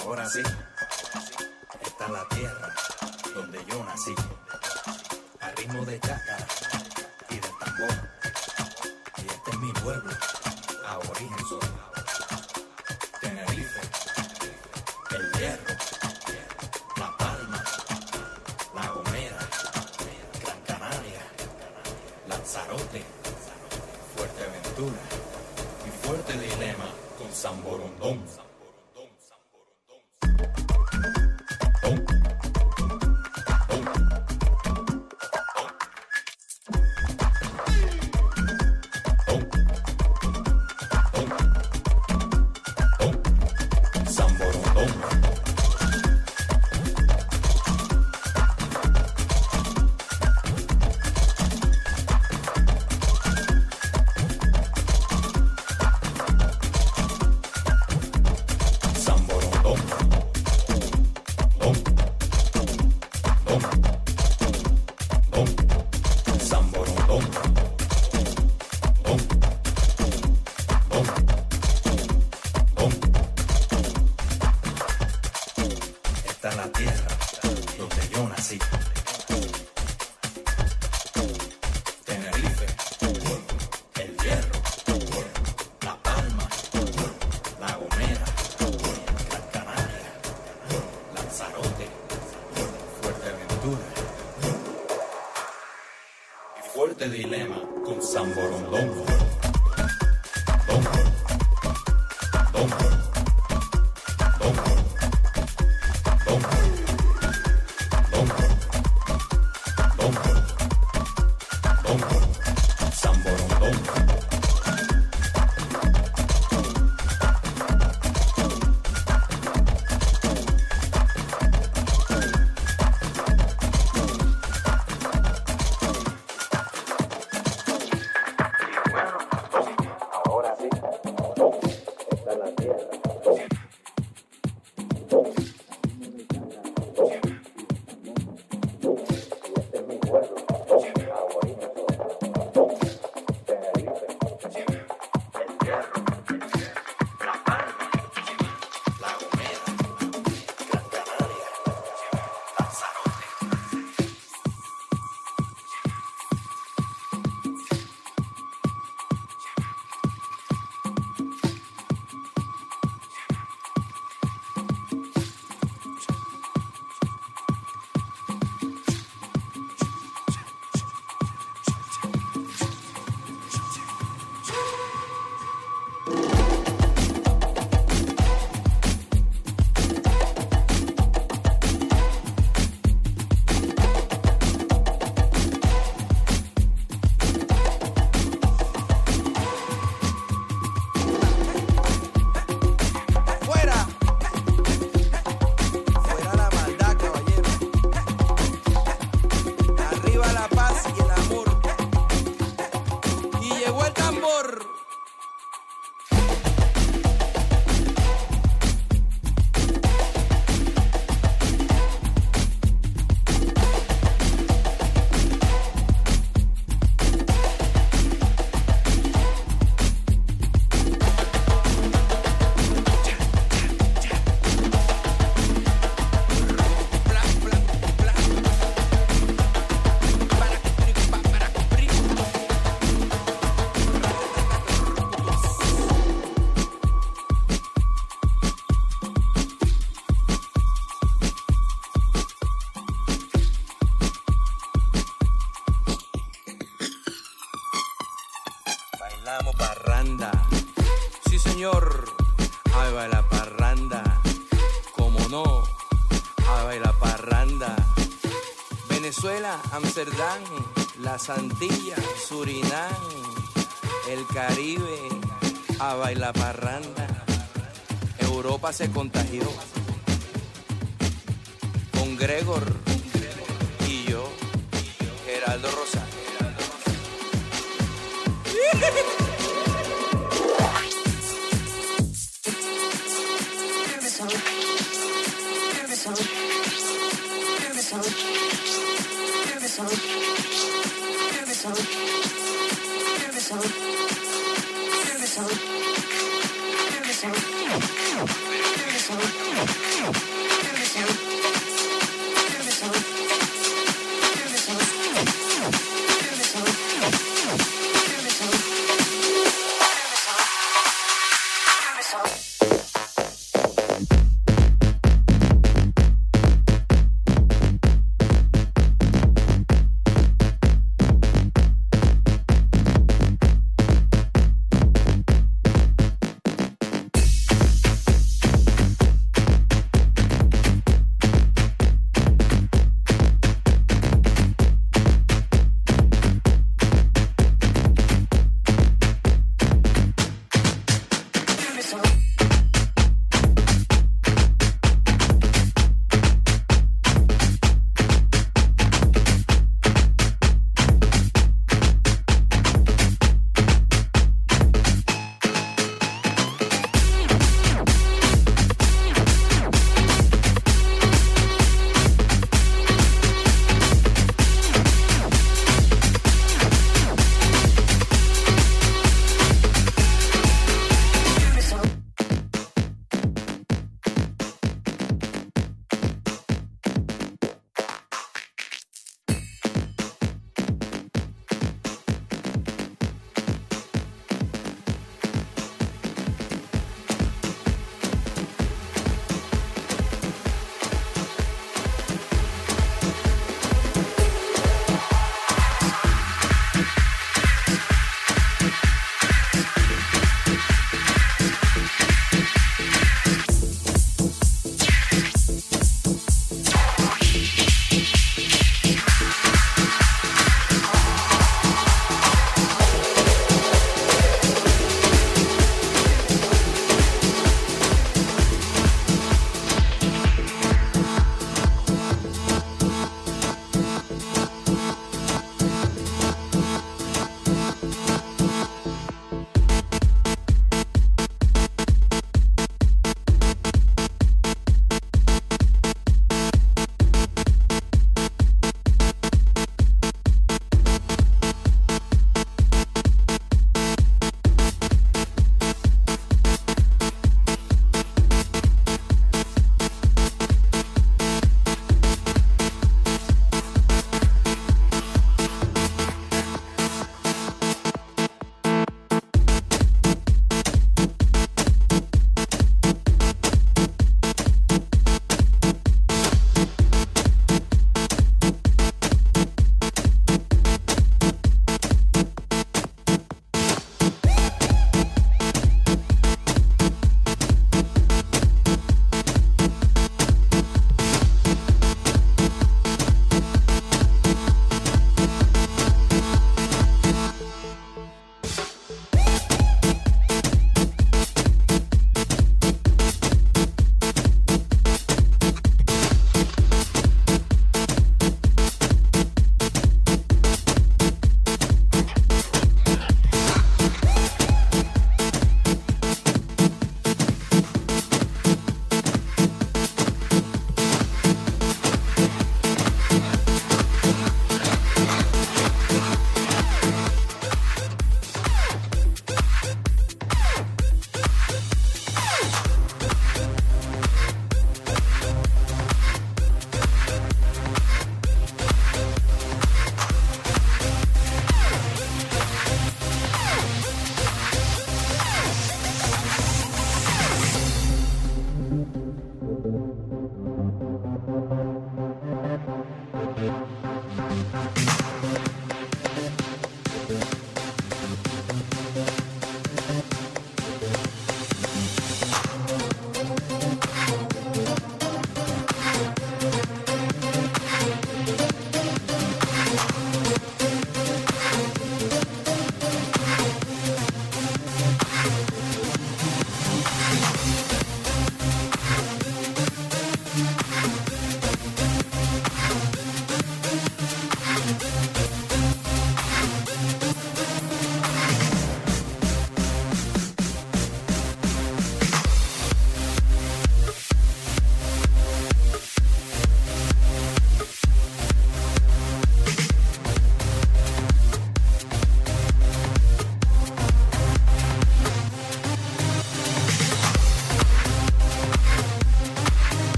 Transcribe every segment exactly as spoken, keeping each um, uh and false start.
Ahora sí, esta es la tierra donde yo nací, al ritmo de chácara y de tambor. Y este es mi pueblo, aborigen soy. Tenerife, El Hierro, La Palma, La Gomera, Gran Canaria, Lanzarote, Fuerteventura y Fuerte Dilema con San Borondón. Fuerte Dilema con San Borondón. Don, don, don, don, don, don, don, San Borondón. Bailamos parranda, sí señor, ay baila parranda, como no, ay baila parranda. Venezuela, Amsterdam, las Antillas, Surinam, el Caribe, a bailar parranda. Europa se contagió con Gregor y yo, Geraldo Rosario. Hear the sound.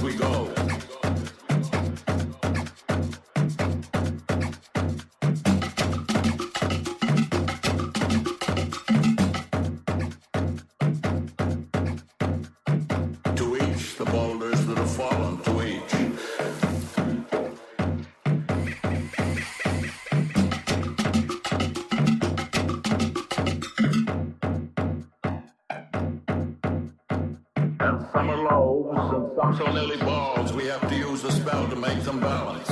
we go. To each the boulders that have fallen, to each. Some are loaves and some so nearly balls. We have to use a spell to make them balance.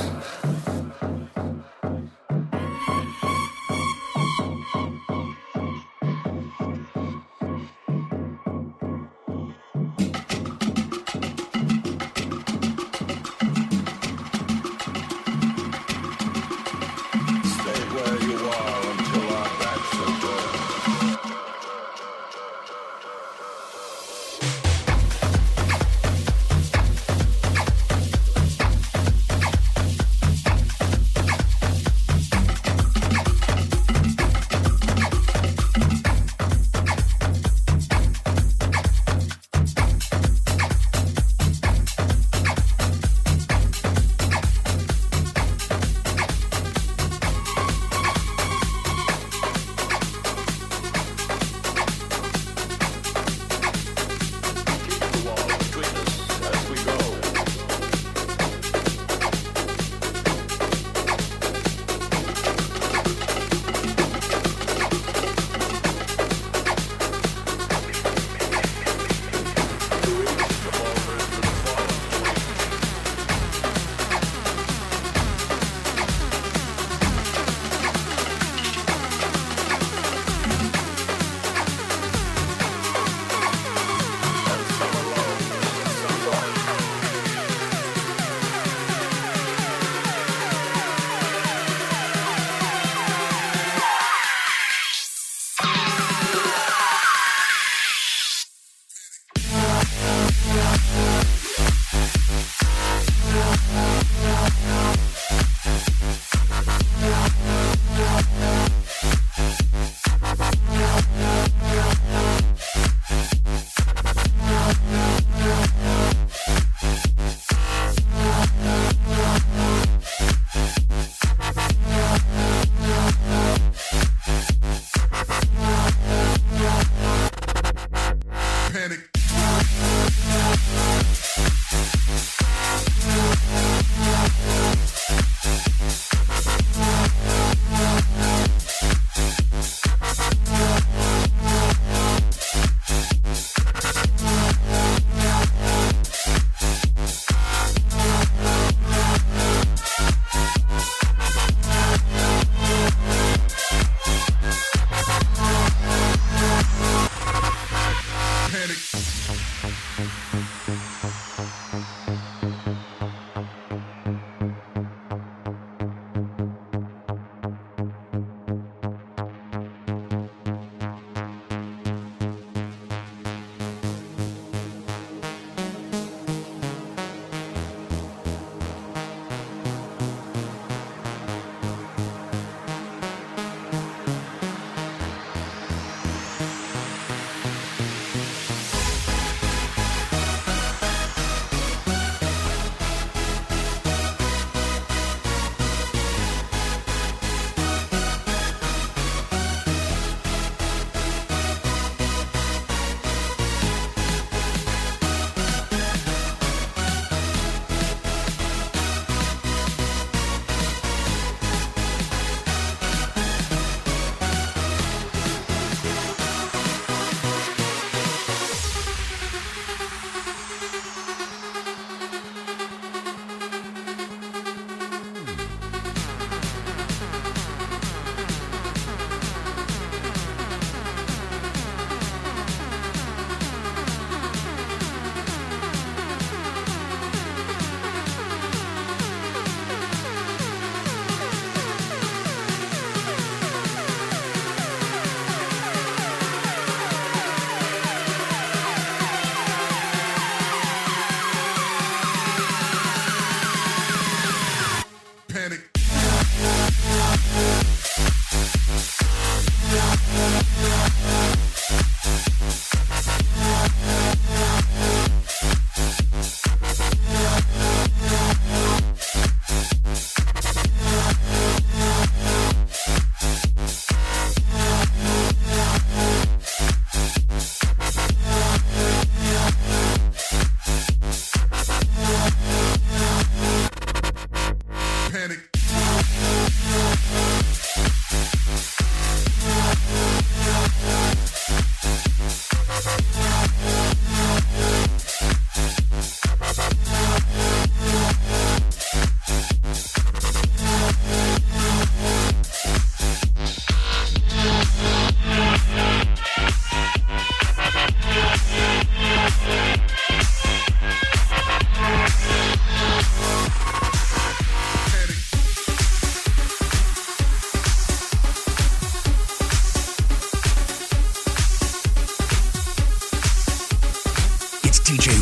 Stay where you are until our backs are turned.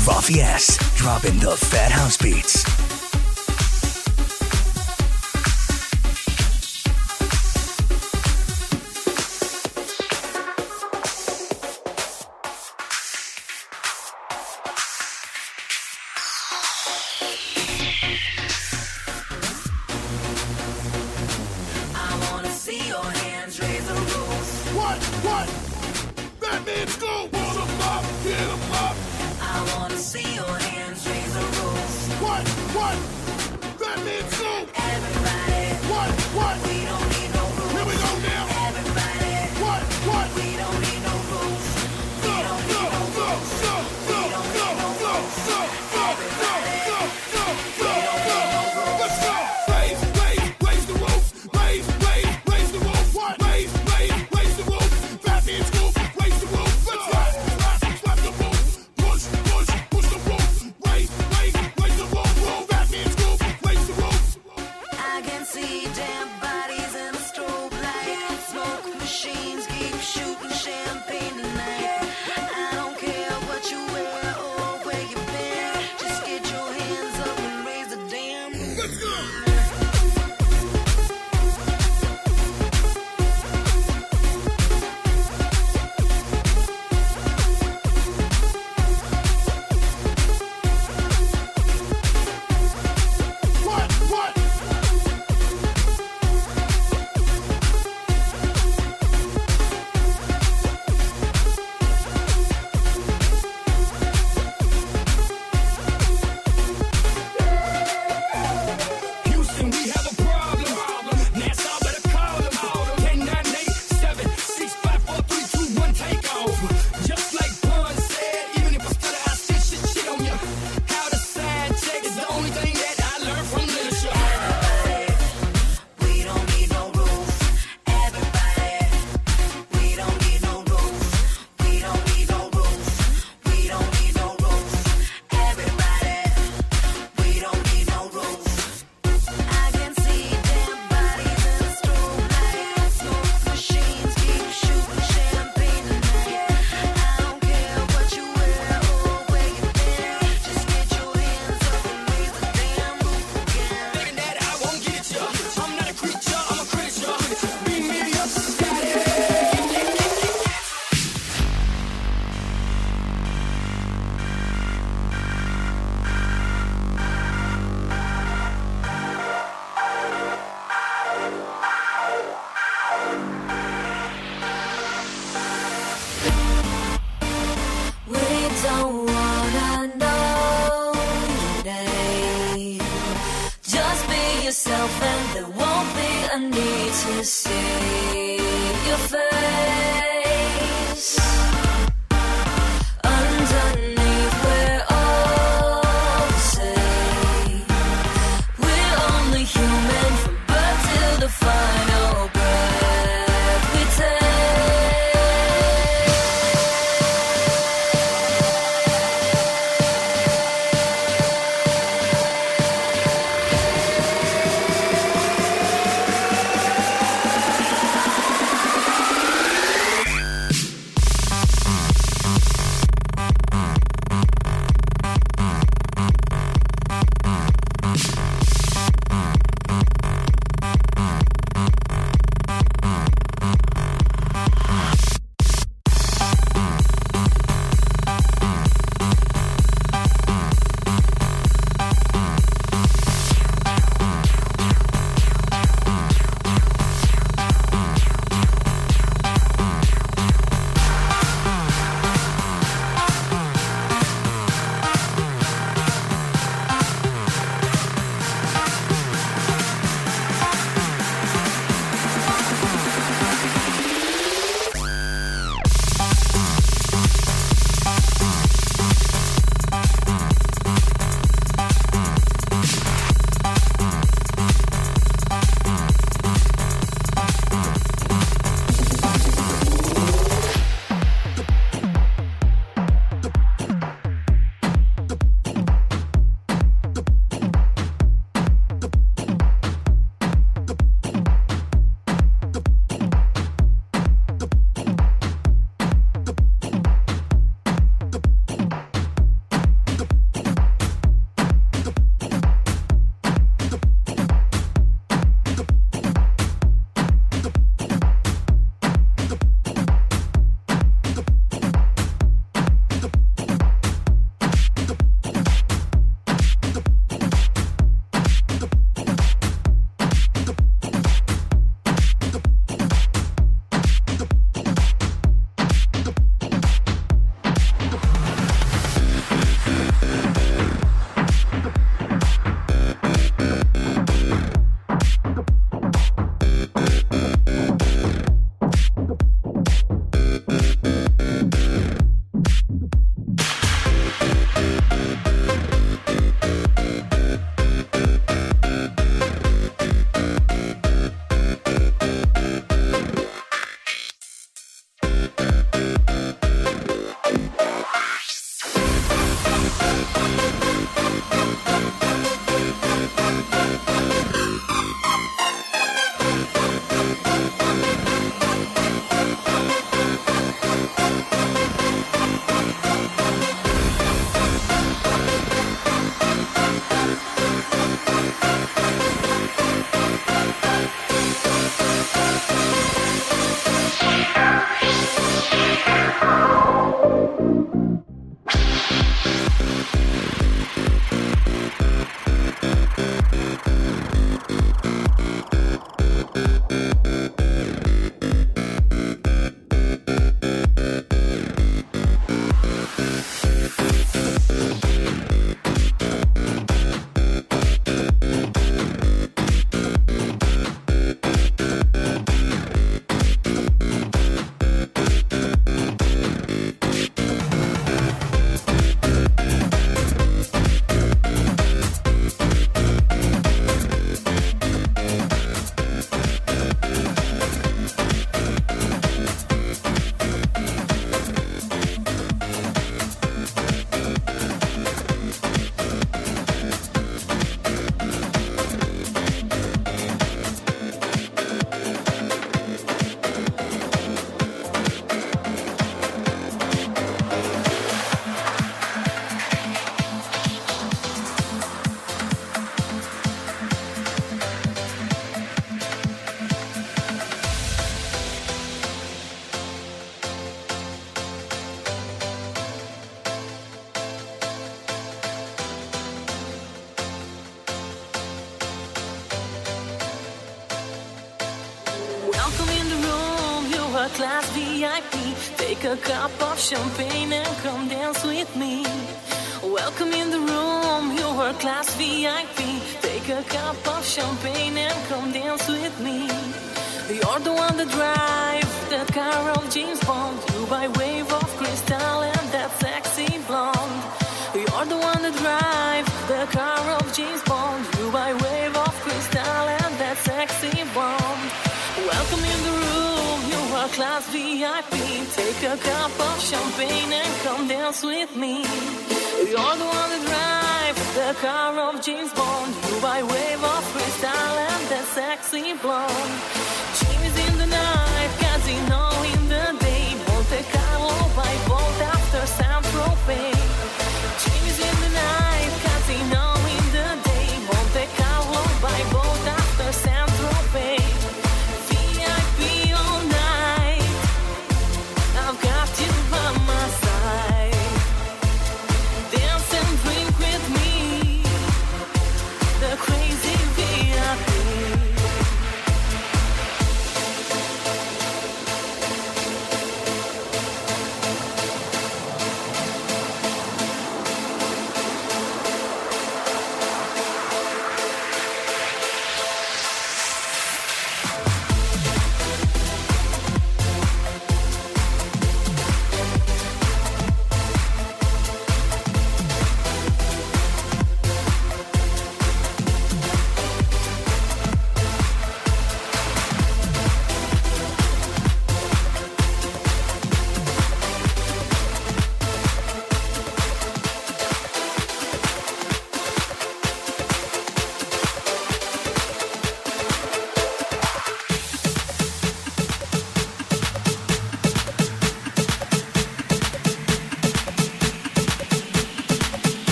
Rafi S. dropping the fat house beats. class V I P. Take a cup of champagne and come dance with me. Welcome in the room, you are class V I P. Take a cup of champagne and come dance with me. You're the one that drives that car of James Bond. You by wave of crystal and that sexy blonde. You're the one that drives the car of James Bond. You by wave of crystal and that sexy blonde. Welcome in the room, you are class V I P. Take a cup of champagne and come dance with me. You're the one that drives the car of James Bond. You by wave of crystal and that sexy blonde. James in the night, casino in the day. Monte Carlo by boat after Saint-Tropez. James in the night, casino in the day. Monte Carlo by boat after Saint-Tropez. V I P all night, I've got you by my side. Dance and drink with me, the crazy V I P.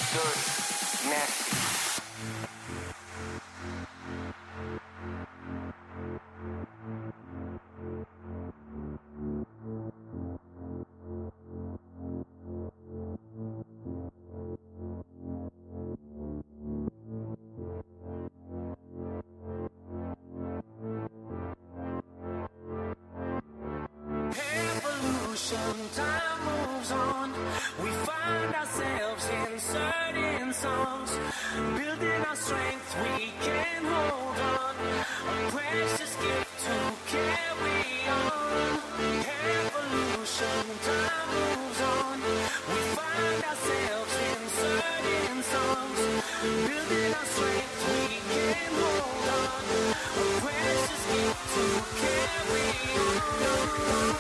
Time moves on, we find ourselves in certain songs, building our strength, we can hold on, a precious gift to carry on. Evolution, time moves on, we find ourselves in certain songs, building our strength, we can hold on, a precious gift to carry on.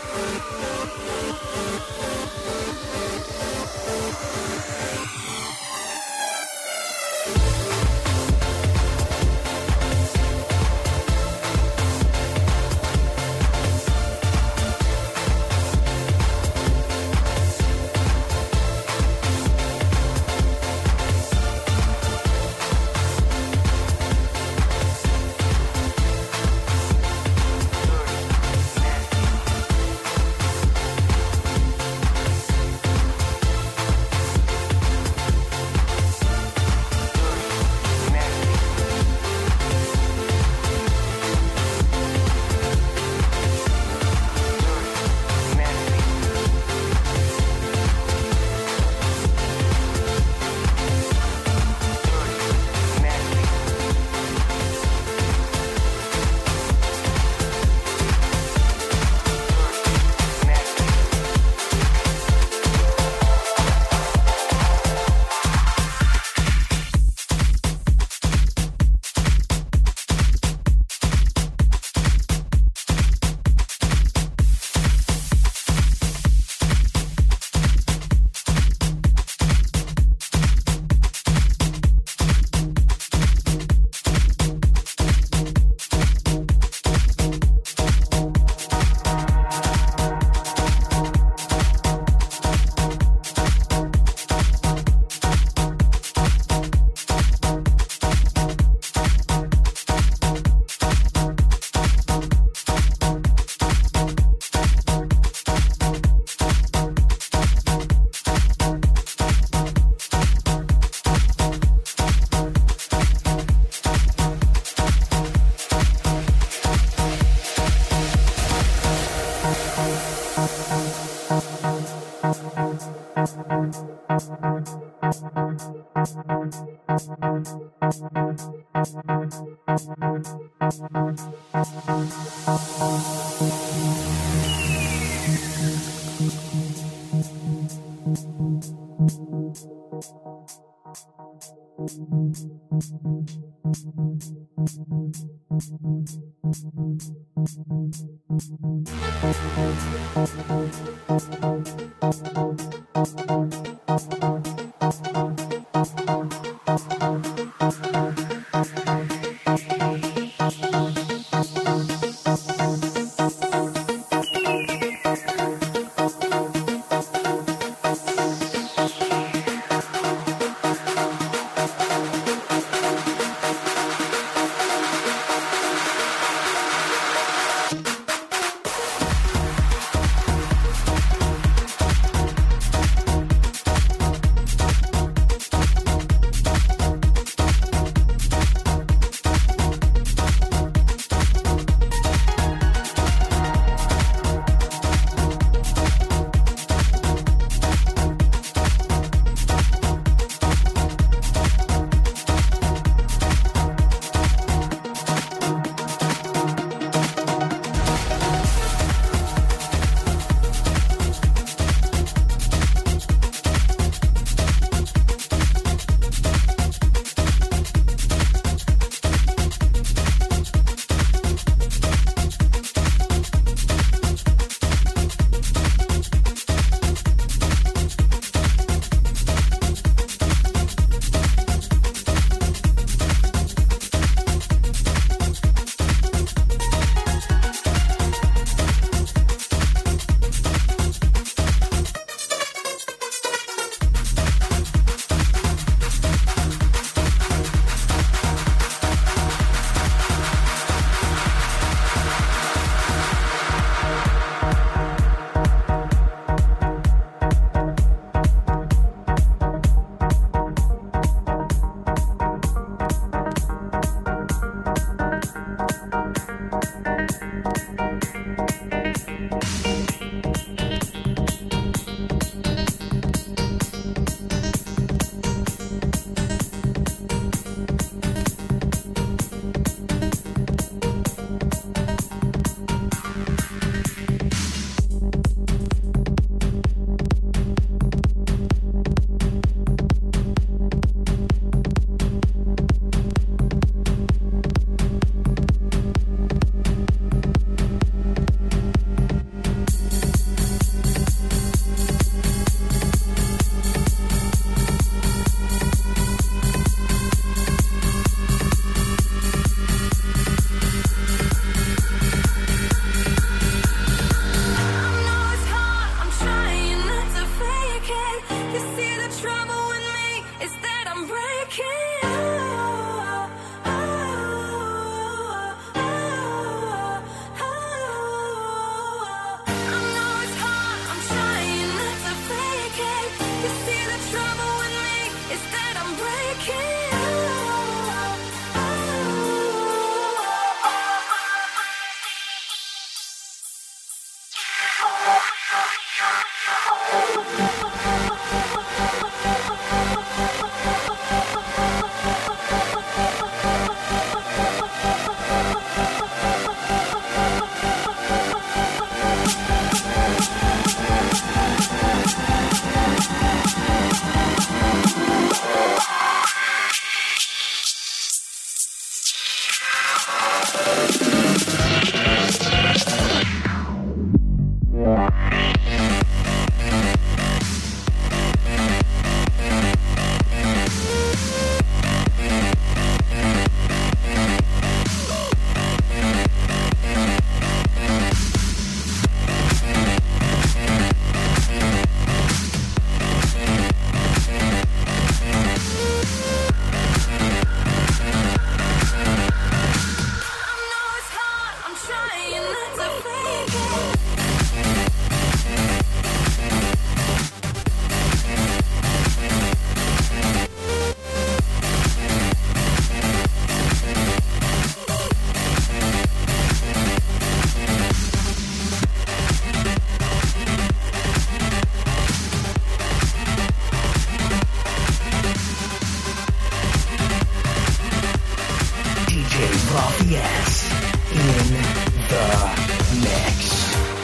Yes, in the mix.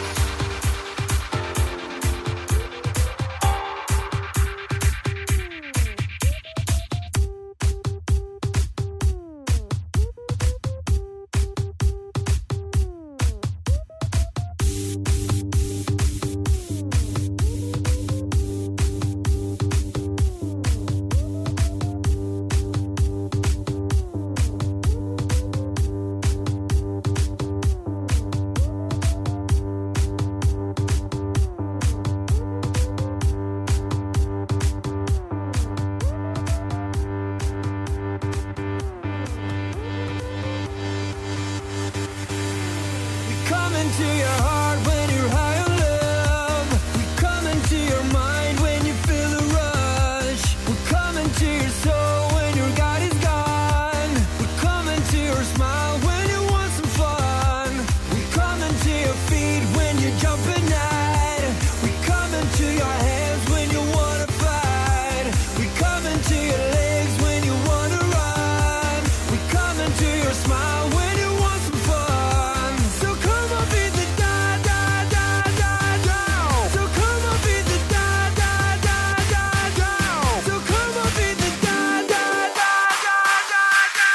into your heart when you're high on love. We come into your mind when you feel the rush. We're coming to your soul when your God is gone. We're coming to your smile when you want some fun. We come into your feet when you jump at night. We come into your hands when you wanna fight. We come into your legs when you wanna run. We come into your smile when you want some fun. So come on, beat the da da da da down. So come on, beat the da da da da down. So come on, beat the da da da da da da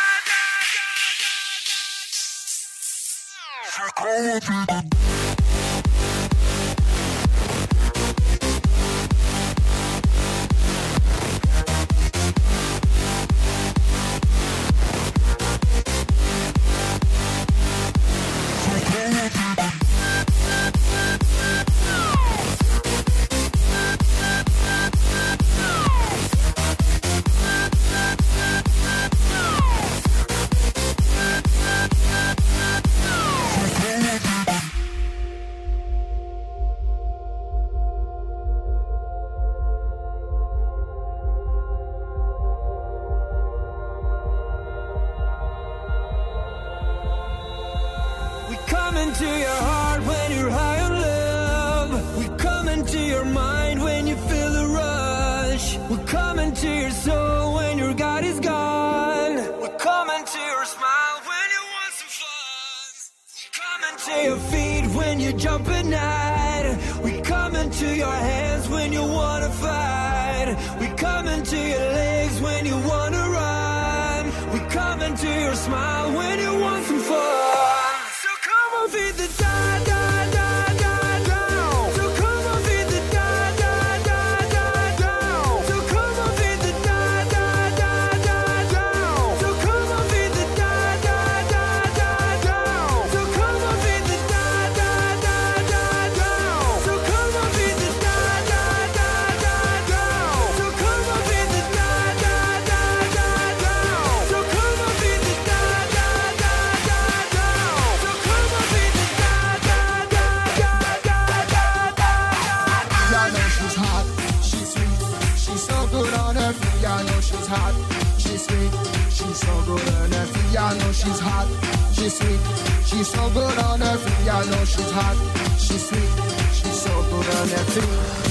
da. So come on, beat the into your heart when you're high on love. We come into your mind when you feel the rush. We're coming to your soul when your God is gone. We're coming to your smile when you want some fun. We come into your feet when you jump at night. We come into your hands when you wanna fight. We come into your legs when you wanna run. We come into your smile when you want some fun. Beat the da da da da down. So come on, beat the da da da da down. So come on, beat the da da da da down. So come on, beat the da da da da down. So come on, beat the da da da da down. So come on, beat the da da da da down. So come on, beat the da da da da feet. I know she's hot, she's sweet, she's so good on her feet. I know she's hot, she's sweet, she's so good on her feet. I know she's hot, she's sweet, she's so good on her feet.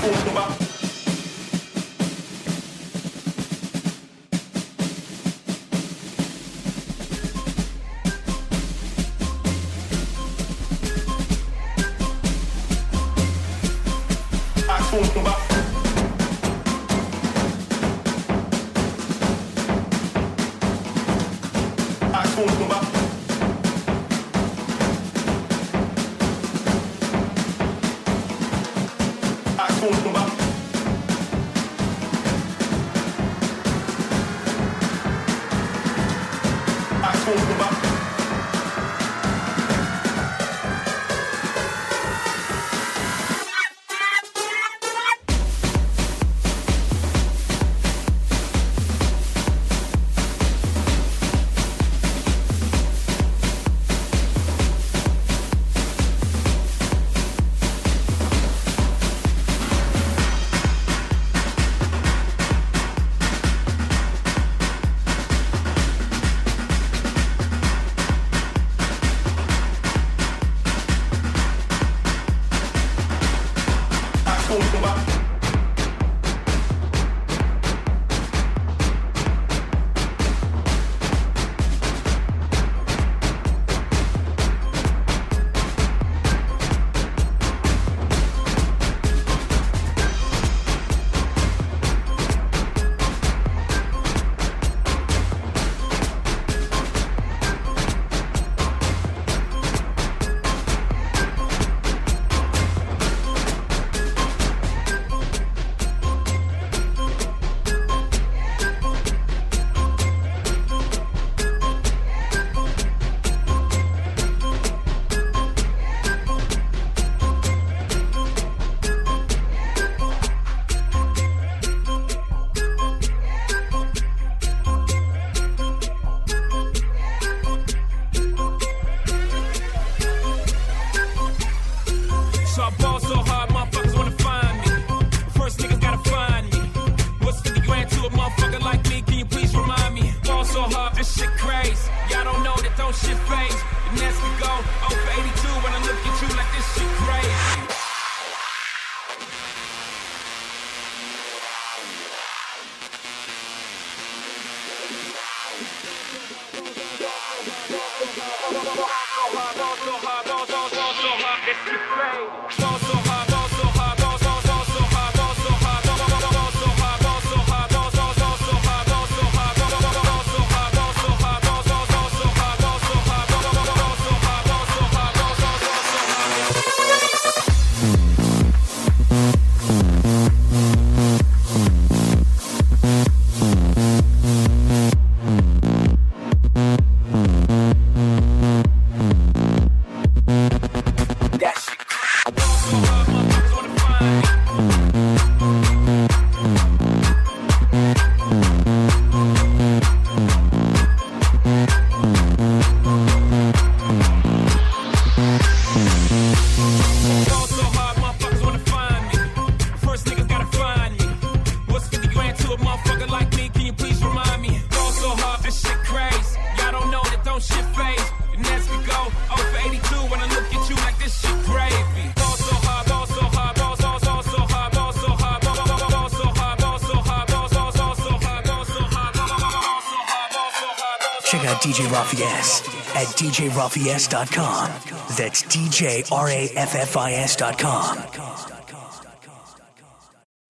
D J Raffies at D J Raffies dot com. That's D J R A F F I S dot com.